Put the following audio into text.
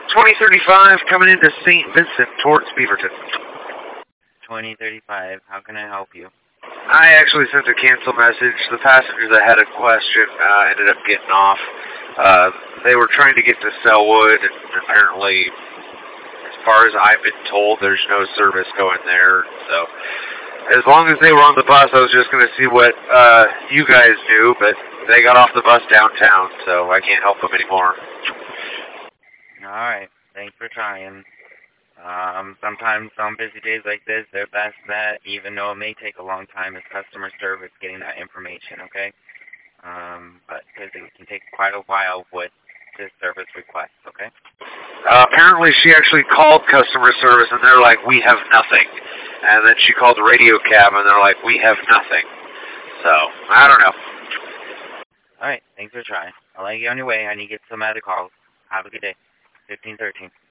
2035 coming into St. Vincent towards Beaverton. 2035, how can I help you? I actually sent a cancel message. The passenger that had a question ended up getting off. They were trying to get to Sellwood, and apparently, as far as I've been told, there's no service going there. So, as long as they were on the bus, I was just going to see what you guys do, but they got off the bus downtown, so I can't help them anymore. Alright, thanks for trying. Sometimes on busy days like this, their best bet, even though it may take a long time, is customer service getting that information, okay? But because it can take quite a while with this service request, okay? Apparently she actually called customer service, and they're like, we have nothing. And then she called the radio cab, and they're like, we have nothing. So, I don't know. Alright, thanks for trying. I'll let you on your way. I need to get some other calls. Have a good day. 1513.